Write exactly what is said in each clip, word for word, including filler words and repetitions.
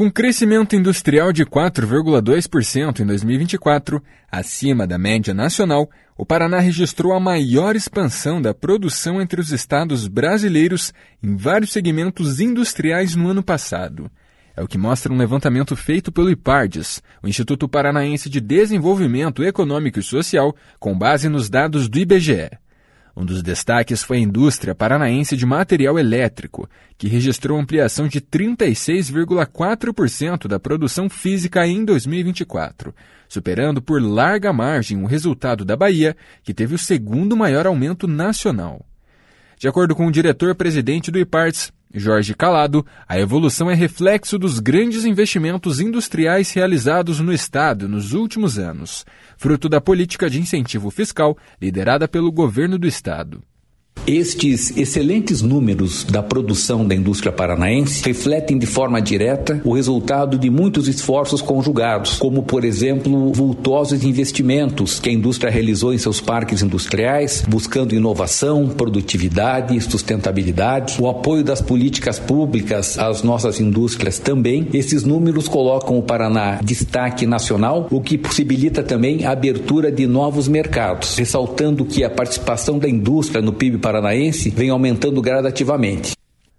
Com crescimento industrial de quatro vírgula dois por cento em dois mil e vinte e quatro, acima da média nacional, o Paraná registrou a maior expansão da produção entre os estados brasileiros em vários segmentos industriais no ano passado. É o que mostra um levantamento feito pelo IPARDES, o Instituto Paranaense de Desenvolvimento Econômico e Social, com base nos dados do I B G E. Um dos destaques foi a indústria paranaense de material elétrico, que registrou ampliação de trinta e seis vírgula quatro por cento da produção física em dois mil e vinte e quatro, superando por larga margem o resultado da Bahia, que teve o segundo maior aumento nacional. De acordo com o diretor-presidente do IPARDES, Jorge Calado, a evolução é reflexo dos grandes investimentos industriais realizados no Estado nos últimos anos, fruto da política de incentivo fiscal liderada pelo governo do Estado. Estes excelentes números da produção da indústria paranaense refletem de forma direta o resultado de muitos esforços conjugados, como, por exemplo, vultosos investimentos que a indústria realizou em seus parques industriais, buscando inovação, produtividade e sustentabilidade, o apoio das políticas públicas às nossas indústrias também. Esses números colocam o Paraná em destaque nacional, o que possibilita também a abertura de novos mercados, ressaltando que a participação da indústria no P I B paranaense vem aumentando gradativamente.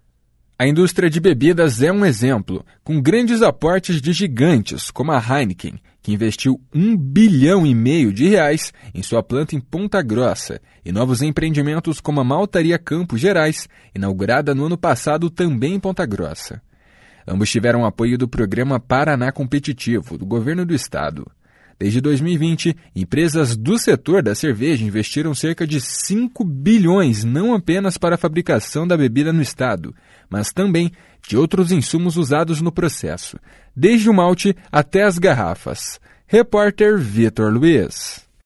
A indústria de bebidas é um exemplo, com grandes aportes de gigantes, como a Heineken, que investiu um bilhão e meio de reais em sua planta em Ponta Grossa, e novos empreendimentos como a Maltaria Campos Gerais, inaugurada no ano passado também em Ponta Grossa. Ambos tiveram apoio do programa Paraná Competitivo, do governo do estado. Desde dois mil e vinte, empresas do setor da cerveja investiram cerca de cinco bilhões não apenas para a fabricação da bebida no estado, mas também de outros insumos usados no processo, desde o malte até as garrafas. Repórter Vitor Luiz.